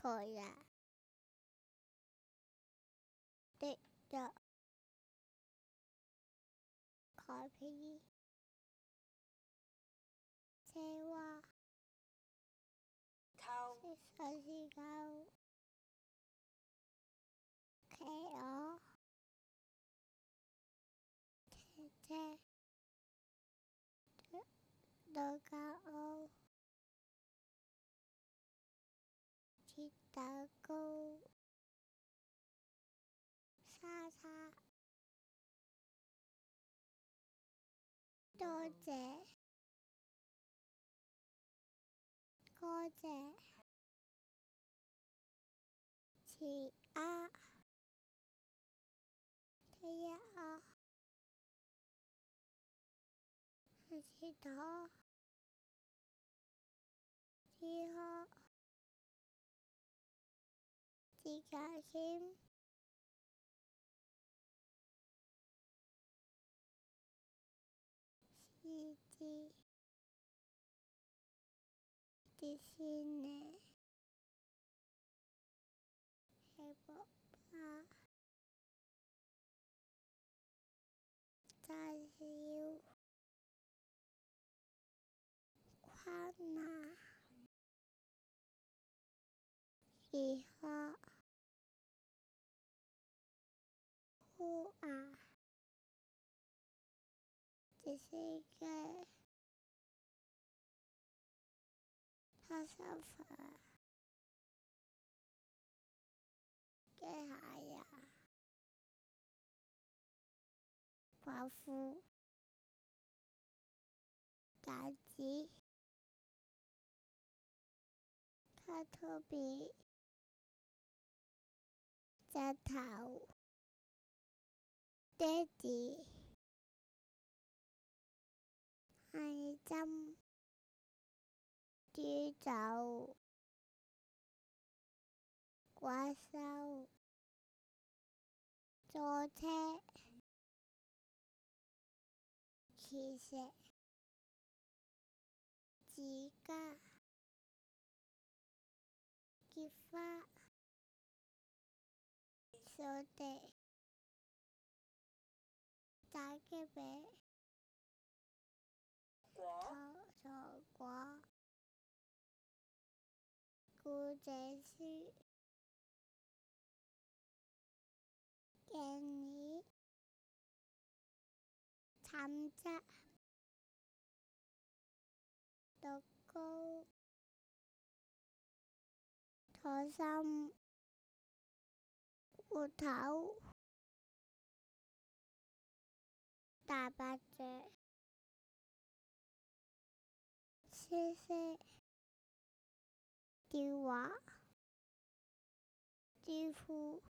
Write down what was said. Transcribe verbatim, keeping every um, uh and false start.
個人的着改變這話是誰是狗企鵝姐姐的驕傲鐵蛋糕沙沙多謝多謝企鵝企鵝石頭之後自家先獅子迪士尼黑爸爸大小寬那以後呼啊這是個他想法嘅下呀保護感激他特別在頭爹哋係針豬走怪獸坐車其實自家結花掃地打嘅俾偷錯過姑姐書給你參加讀高台心芋頭大白隻謝謝電話支付